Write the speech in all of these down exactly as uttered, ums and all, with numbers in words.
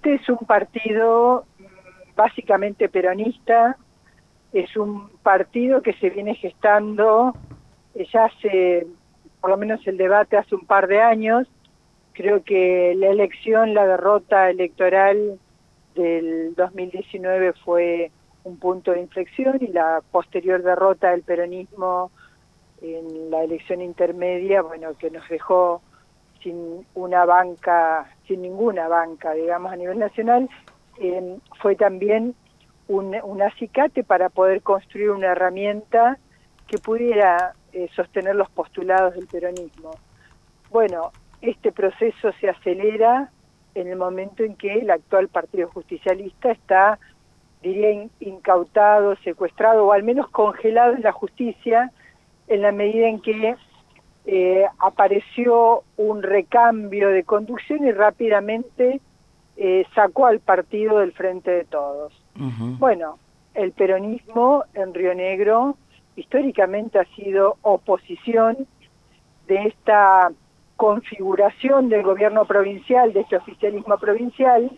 Este es un partido básicamente peronista, es un partido que se viene gestando eh, ya hace, por lo menos el debate hace un par de años. Creo que la elección, la derrota electoral del dos mil diecinueve fue un punto de inflexión, y la posterior derrota del peronismo en la elección intermedia, bueno, que nos dejó sin una banca, sin ninguna banca, digamos, a nivel nacional, eh, fue también un, un acicate para poder construir una herramienta que pudiera eh, sostener los postulados del peronismo. Bueno, este proceso se acelera en el momento en que el actual Partido Justicialista está, diría, in, incautado, secuestrado o al menos congelado en la justicia, en la medida en que eh, apareció un recambio de conducción y rápidamente eh, sacó al partido del frente de todos. Uh-huh. Bueno, el peronismo en Río Negro históricamente ha sido oposición de esta configuración del gobierno provincial, de este oficialismo provincial,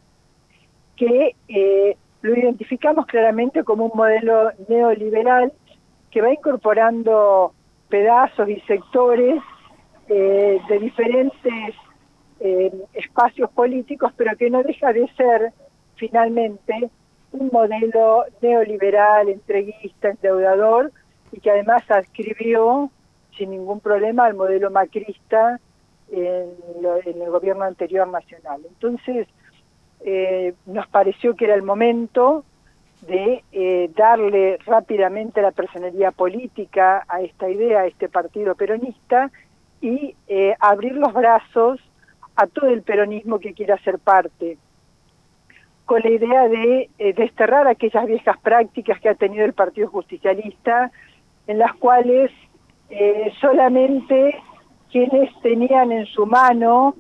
que eh, lo identificamos claramente como un modelo neoliberal que va incorporando pedazos y sectores eh, de diferentes eh, espacios políticos, pero que no deja de ser finalmente un modelo neoliberal, entreguista, endeudador, y que además adscribió sin ningún problema al modelo macrista en, lo, en el gobierno anterior nacional. Entonces, eh, nos pareció que era el momento de eh, darle rápidamente la personería política a esta idea, a este partido peronista, y eh, abrir los brazos a todo el peronismo que quiera ser parte, con la idea de eh, desterrar aquellas viejas prácticas que ha tenido el Partido Justicialista, en las cuales eh, solamente quienes tenían en su mano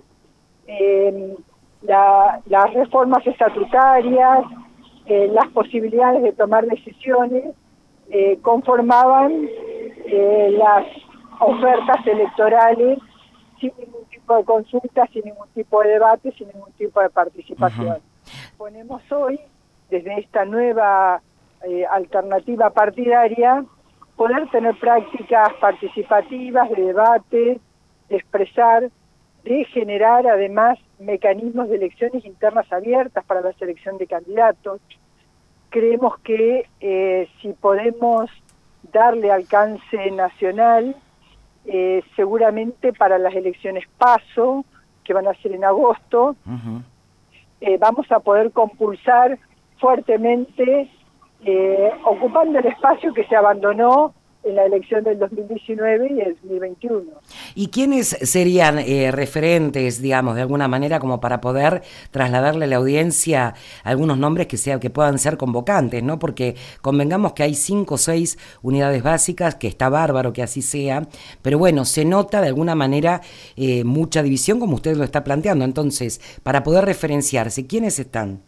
eh, la, las reformas estatutarias, Eh, las posibilidades de tomar decisiones, eh, conformaban eh, las ofertas electorales sin ningún tipo de consulta, sin ningún tipo de debate, sin ningún tipo de participación. Uh-huh. Ponemos hoy, desde esta nueva eh, alternativa partidaria, poder tener prácticas participativas, de debate, de expresar, de generar además mecanismos de elecciones internas abiertas para la selección de candidatos. Creemos que eh, si podemos darle alcance nacional, eh, seguramente para las elecciones PASO, que van a ser en agosto, uh-huh. eh, vamos a poder compulsar fuertemente, eh, ocupando el espacio que se abandonó en la elección del dos mil diecinueve y el dos mil veintiuno. ¿Y quiénes serían eh, referentes, digamos, de alguna manera, como para poder trasladarle a la audiencia algunos nombres que sea, que puedan ser convocantes, ¿no? Porque convengamos que hay cinco o seis unidades básicas, que está bárbaro que así sea, pero bueno, se nota de alguna manera eh, mucha división, como usted lo está planteando. Entonces, para poder referenciarse, ¿quiénes están?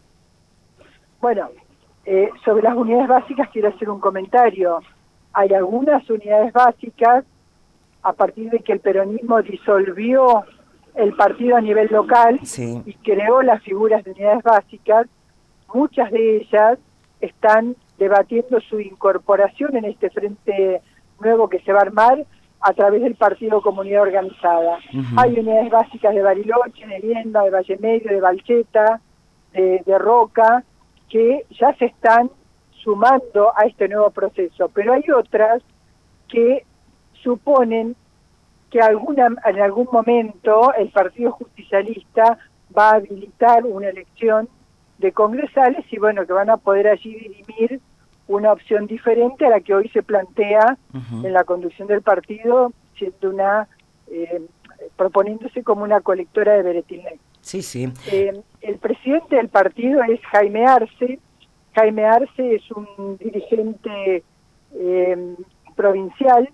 Bueno, eh, sobre las unidades básicas quiero hacer un comentario. Hay algunas unidades básicas, a partir de que el peronismo disolvió el partido a nivel local, sí, y creó las figuras de unidades básicas, muchas de ellas están debatiendo su incorporación en este frente nuevo que se va a armar a través del Partido Comunidad Organizada. Uh-huh. Hay unidades básicas de Bariloche, de Vienda, de Valle Medio, de Balcheta, de, de Roca, que ya se están sumando a este nuevo proceso, pero hay otras que suponen que alguna, en algún momento el Partido Justicialista va a habilitar una elección de congresales y bueno, que van a poder allí dirimir una opción diferente a la que hoy se plantea uh-huh. en la conducción del partido, siendo una eh, proponiéndose como una colectora de Beretilnec. Sí, sí. Eh, el presidente del partido es Jaime Arce. Jaime Arce es un dirigente eh, provincial.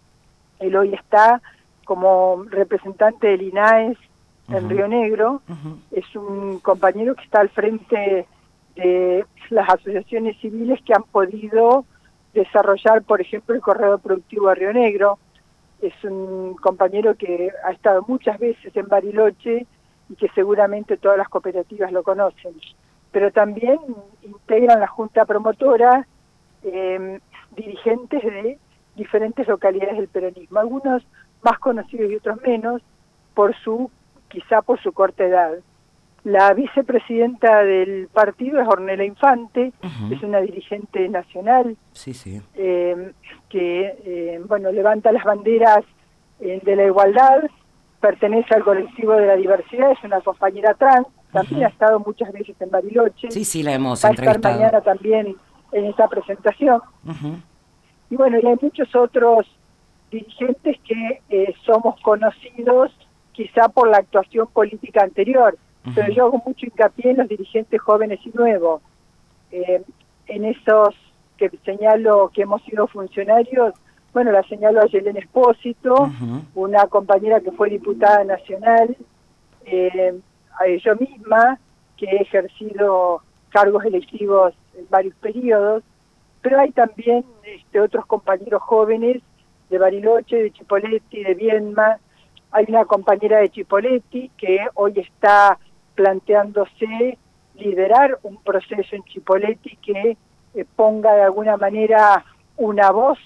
Él hoy está como representante del I N A E S en uh-huh. Río Negro. Uh-huh. Es un compañero que está al frente de las asociaciones civiles que han podido desarrollar, por ejemplo, el corredor productivo de Río Negro. Es un compañero que ha estado muchas veces en Bariloche y que seguramente todas las cooperativas lo conocen. Pero también integran la Junta Promotora eh, dirigentes de diferentes localidades del peronismo, algunos más conocidos y otros menos, por su quizá por su corta edad. La vicepresidenta del partido es Ornella Infante, uh-huh. es una dirigente nacional, sí, sí. Eh, que eh, bueno levanta las banderas eh, de la igualdad, pertenece al colectivo de la diversidad, es una compañera trans, también uh-huh. ha estado muchas veces en Bariloche, sí, sí, la hemos va a entrevistado. estar mañana también en esta presentación. Uh-huh. Y bueno, y hay muchos otros dirigentes que eh, somos conocidos quizá por la actuación política anterior, uh-huh. pero yo hago mucho hincapié en los dirigentes jóvenes y nuevos. Eh, en esos que señalo que hemos sido funcionarios, bueno, la señalo a Yelena Espósito, uh-huh. una compañera que fue diputada nacional, eh, a yo misma, que he ejercido cargos electivos en varios periodos, pero hay también este, otros compañeros jóvenes de Bariloche, de Chipoleti, de Viedma. Hay una compañera de Chipoleti que hoy está planteándose liderar un proceso en Chipoleti que eh, ponga de alguna manera una voz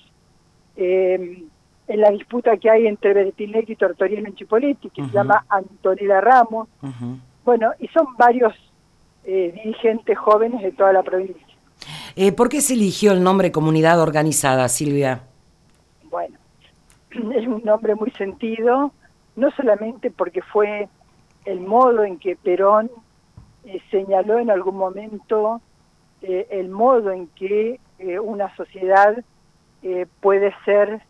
eh, en la disputa que hay entre Bertinelli y Tortoriano en Chipoleti, que uh-huh. se llama Antonella Ramos. Uh-huh. Bueno, y son varios eh, dirigentes jóvenes de toda la provincia. Eh, ¿Por qué se eligió el nombre Comunidad Organizada, Silvia? Bueno, es un nombre muy sentido, no solamente porque fue el modo en que Perón eh, señaló en algún momento eh, el modo en que eh, una sociedad eh, puede ser,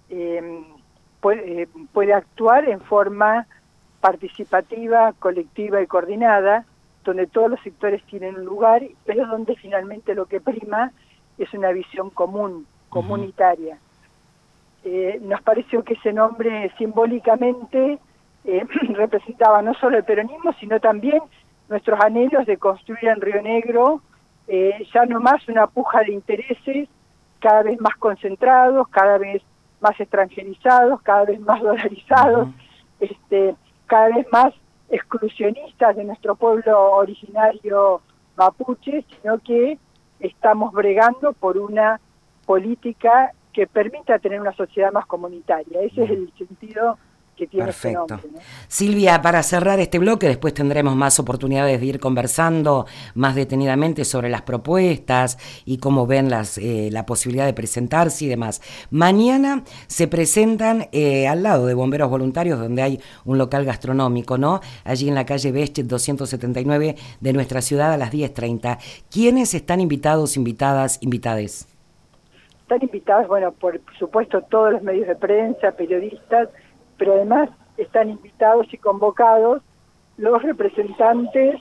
eh, puede, eh, puede actuar en forma participativa, colectiva y coordinada, donde todos los sectores tienen un lugar, pero donde finalmente lo que prima es una visión común, comunitaria. Uh-huh. Eh, nos pareció que ese nombre simbólicamente eh, representaba no solo el peronismo, sino también nuestros anhelos de construir en Río Negro eh, ya no más una puja de intereses cada vez más concentrados, cada vez más extranjerizados, cada vez más dolarizados, uh-huh. este, cada vez más exclusionistas de nuestro pueblo originario mapuche, sino que estamos bregando por una política que permita tener una sociedad más comunitaria. Ese Bien. es el sentido que tiene Perfecto. este nombre, ¿no? Silvia, para cerrar este bloque, después tendremos más oportunidades de ir conversando más detenidamente sobre las propuestas y cómo ven las, eh, la posibilidad de presentarse y demás. Mañana se presentan eh, al lado de Bomberos Voluntarios, donde hay un local gastronómico, ¿no? Allí en la calle Bechet doscientos setenta y nueve de nuestra ciudad a las diez treinta. ¿Quiénes están invitados, invitadas, invitades? Están invitados, bueno, por supuesto todos los medios de prensa, periodistas, pero además están invitados y convocados los representantes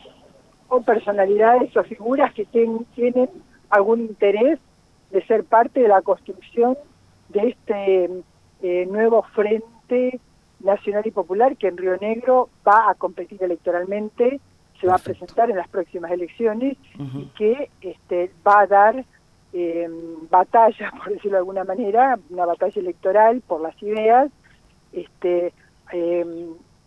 o personalidades o figuras que ten, tienen algún interés de ser parte de la construcción de este eh, nuevo Frente Nacional y Popular que en Río Negro va a competir electoralmente, se va a presentar en las próximas elecciones uh-huh. y que este, va a dar eh, batalla, por decirlo de alguna manera, una batalla electoral por las ideas, este eh,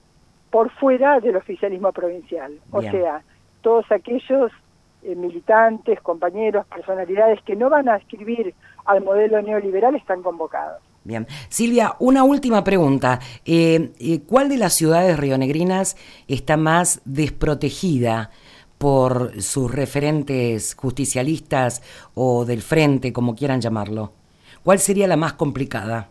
por fuera del oficialismo provincial. O Bien. sea, todos aquellos eh, militantes, compañeros, personalidades que no van a escribir al modelo neoliberal están convocados. Bien. Silvia, una última pregunta. Eh, eh, ¿Cuál de las ciudades rionegrinas está más desprotegida por sus referentes justicialistas o del frente, como quieran llamarlo? ¿Cuál sería la más complicada?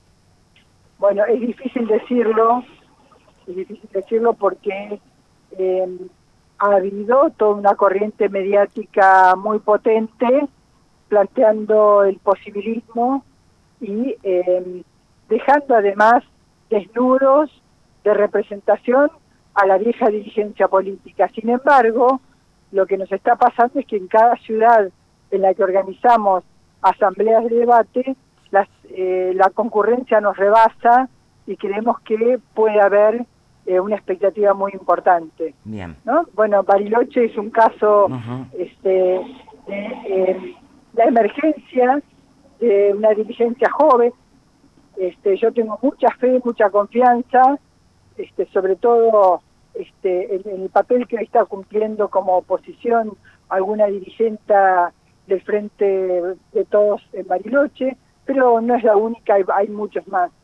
Bueno, es difícil decirlo, es difícil decirlo porque eh, ha habido toda una corriente mediática muy potente planteando el posibilismo y eh, dejando además desnudos de representación a la vieja dirigencia política. Sin embargo, lo que nos está pasando es que en cada ciudad en la que organizamos asambleas de debate, Las, eh, la concurrencia nos rebasa y creemos que puede haber eh, una expectativa muy importante. Bien. ¿No? Bueno, Bariloche es un caso uh-huh. este, de eh, la emergencia de una dirigencia joven. Este, yo tengo mucha fe, mucha confianza, este, sobre todo este, en, en el papel que está cumpliendo como oposición alguna dirigente del Frente de Todos en Bariloche, pero no es la única, hay, hay muchos más.